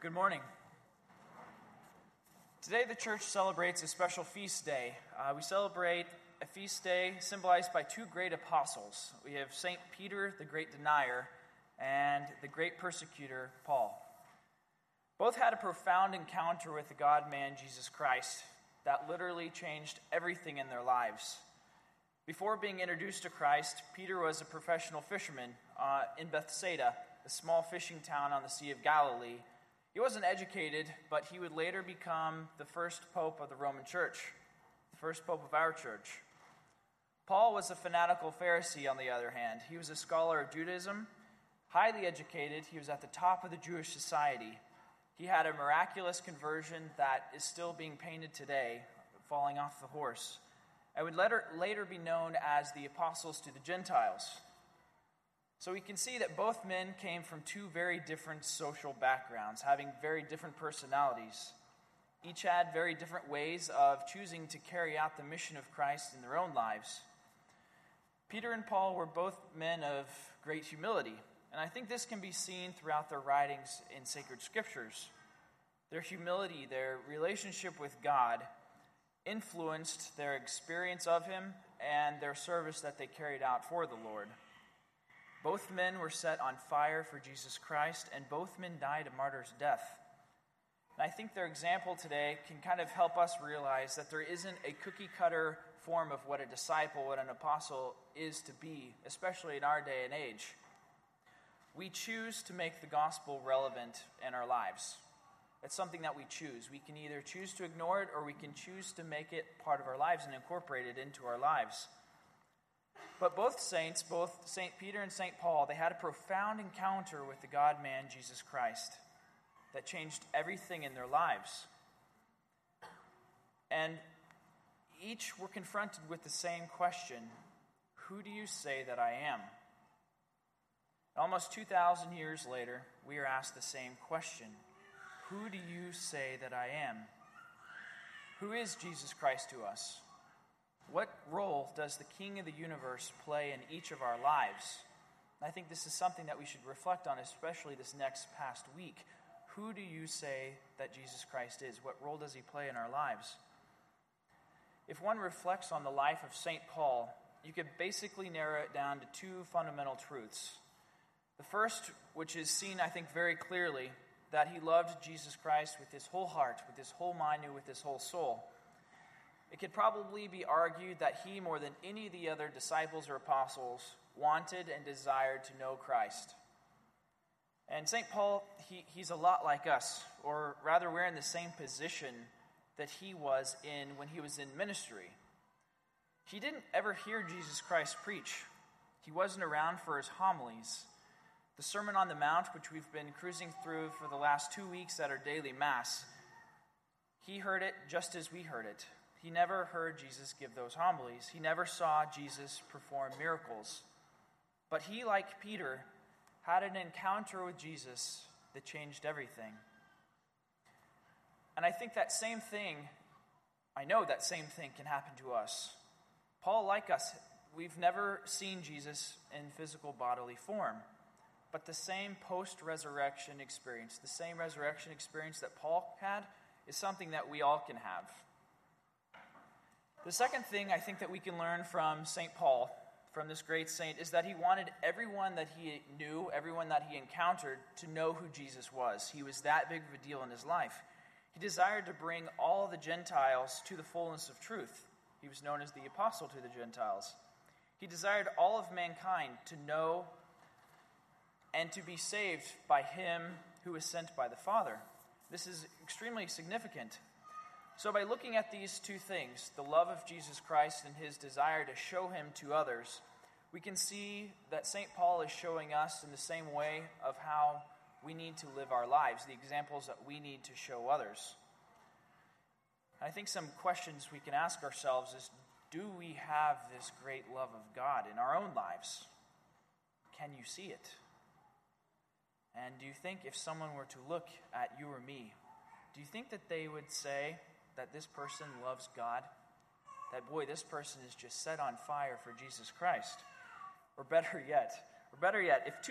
Good morning. Today the church celebrates a special feast day. We celebrate a feast day symbolized by two great apostles. We have St. Peter, the great denier, and the great persecutor, Paul. Both had a profound encounter with the God-man, Jesus Christ, that literally changed everything in their lives. Before being introduced to Christ, Peter was a professional fisherman in Bethsaida, a small fishing town on the Sea of Galilee. He wasn't educated, but he would later become the first pope of the Roman Church, the first pope of our church. Paul was a fanatical Pharisee, on the other hand. He was a scholar of Judaism, highly educated. He was at the top of the Jewish society. He had a miraculous conversion that is still being painted today, falling off the horse, and would later be known as the apostles to the Gentiles. So we can see that both men came from two very different social backgrounds, having very different personalities. Each had very different ways of choosing to carry out the mission of Christ in their own lives. Peter and Paul were both men of great humility, and I think this can be seen throughout their writings in sacred scriptures. Their humility, their relationship with God, influenced their experience of Him and their service that they carried out for the Lord. Both men were set on fire for Jesus Christ, and both men died a martyr's death. And I think their example today can kind of help us realize that there isn't a cookie-cutter form of what a disciple, what an apostle is to be, especially in our day and age. We choose to make the gospel relevant in our lives. It's something that we choose. We can either choose to ignore it, or we can choose to make it part of our lives and incorporate it into our lives. But both saints, both St. Peter and St. Paul, they had a profound encounter with the God-man, Jesus Christ, that changed everything in their lives. And each were confronted with the same question: who do you say that I am? Almost 2,000 years later, we are asked the same question: who do you say that I am? Who is Jesus Christ to us? What role does the King of the universe play in each of our lives? I think this is something that we should reflect on, especially this past week. Who do you say that Jesus Christ is? What role does he play in our lives? If one reflects on the life of St. Paul, you could basically narrow it down to two fundamental truths. The first, which is seen, I think, very clearly, that he loved Jesus Christ with his whole heart, with his whole mind, and with his whole soul. It could probably be argued that he, more than any of the other disciples or apostles, wanted and desired to know Christ. And St. Paul, he's a lot like us, or rather we're in the same position that he was in when he was in ministry. He didn't ever hear Jesus Christ preach. He wasn't around for his homilies. The Sermon on the Mount, which we've been cruising through for the last 2 weeks at our daily Mass, he heard it just as we heard it. He never heard Jesus give those homilies. He never saw Jesus perform miracles. But he, like Peter, had an encounter with Jesus that changed everything. And I think I know that same thing can happen to us. Paul, like us, we've never seen Jesus in physical bodily form. But the same post-resurrection experience, the same resurrection experience that Paul had, is something that we all can have. The second thing I think that we can learn from St. Paul, from this great saint, is that he wanted everyone that he knew, everyone that he encountered, to know who Jesus was. He was that big of a deal in his life. He desired to bring all the Gentiles to the fullness of truth. He was known as the apostle to the Gentiles. He desired all of mankind to know and to be saved by him who was sent by the Father. This is extremely significant. So by looking at these two things, the love of Jesus Christ and his desire to show him to others, we can see that St. Paul is showing us in the same way of how we need to live our lives, the examples that we need to show others. I think some questions we can ask ourselves is, do we have this great love of God in our own lives? Can you see it? And do you think if someone were to look at you or me, do you think that they would say that this person loves God? That, boy, this person is just set on fire for Jesus Christ? Or better yet, if two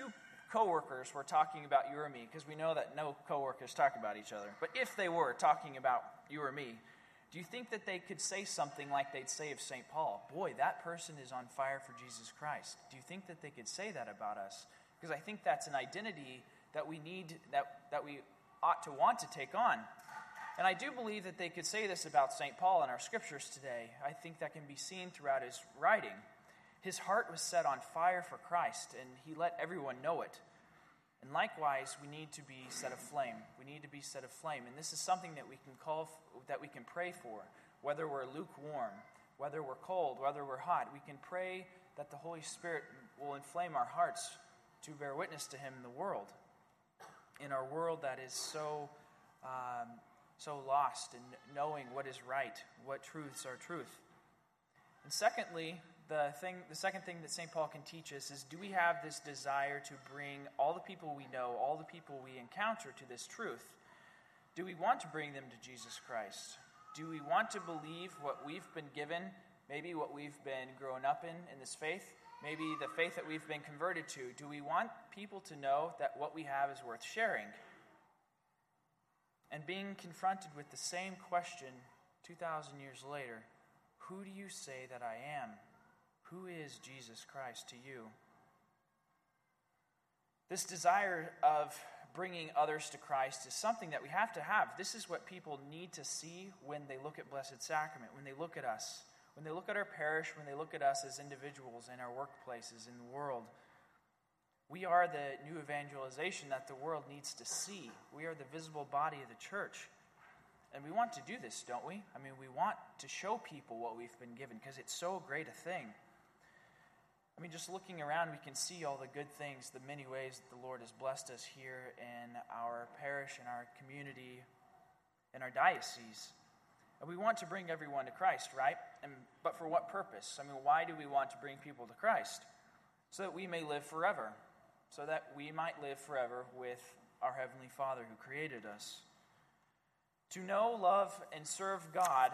coworkers were talking about you or me, because we know that no coworkers talk about each other, but if they were talking about you or me, do you think that they could say something like they'd say of St. Paul? Boy, that person is on fire for Jesus Christ. Do you think that they could say that about us? Because I think that's an identity that we need, that we ought to want to take on. And I do believe that they could say this about St. Paul in our scriptures today. I think that can be seen throughout his writing. His heart was set on fire for Christ, and he let everyone know it. And likewise, we need to be set aflame. We need to be set aflame. And this is something that we can pray for. Whether we're lukewarm, whether we're cold, whether we're hot, we can pray that the Holy Spirit will inflame our hearts to bear witness to him in the world. In our world that is so lost in knowing what is right, what truths are truth. And secondly, the second thing that St. Paul can teach us is, do we have this desire to bring all the people we know, all the people we encounter to this truth? Do we want to bring them to Jesus Christ? Do we want to believe what we've been given, maybe what we've been grown up in this faith, maybe the faith that we've been converted to? Do we want people to know that what we have is worth sharing? And being confronted with the same question 2,000 years later, who do you say that I am? Who is Jesus Christ to you? This desire of bringing others to Christ is something that we have to have. This is what people need to see when they look at Blessed Sacrament, when they look at us, when they look at our parish, when they look at us as individuals in our workplaces, in the world. We are the new evangelization that the world needs to see. We are the visible body of the church. And we want to do this, don't we? I mean, we want to show people what we've been given because it's so great a thing. I mean, just looking around, we can see all the good things, the many ways that the Lord has blessed us here in our parish, in our community, in our diocese. And we want to bring everyone to Christ, right? But for what purpose? I mean, why do we want to bring people to Christ? So that we may live forever. So that we might live forever with our Heavenly Father who created us. To know, love, and serve God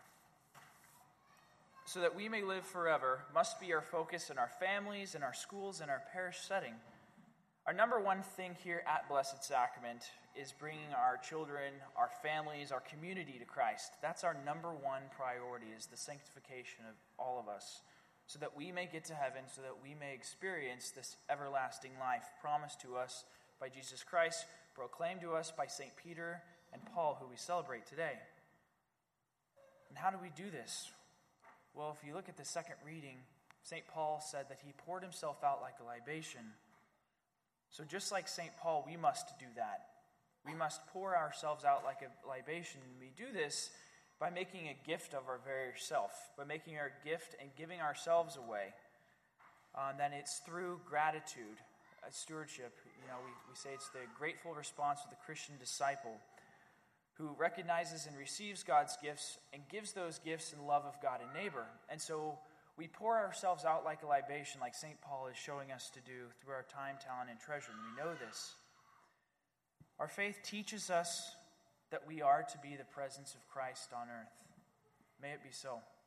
so that we may live forever must be our focus in our families, in our schools, in our parish setting. Our number one thing here at Blessed Sacrament is bringing our children, our families, our community to Christ. That's our number one priority, is the sanctification of all of us, so that we may get to heaven, so that we may experience this everlasting life promised to us by Jesus Christ, proclaimed to us by St. Peter and Paul, who we celebrate today. And how do we do this? Well, if you look at the second reading, St. Paul said that he poured himself out like a libation. So just like St. Paul, we must do that. We must pour ourselves out like a libation, and we do this by making a gift of our very self, by making our gift and giving ourselves away. Then it's through gratitude, stewardship. We say it's the grateful response of the Christian disciple who recognizes and receives God's gifts and gives those gifts in love of God and neighbor. And so we pour ourselves out like a libation, like St. Paul is showing us to do through our time, talent, and treasure. And we know this. Our faith teaches us that we are to be the presence of Christ on earth. May it be so.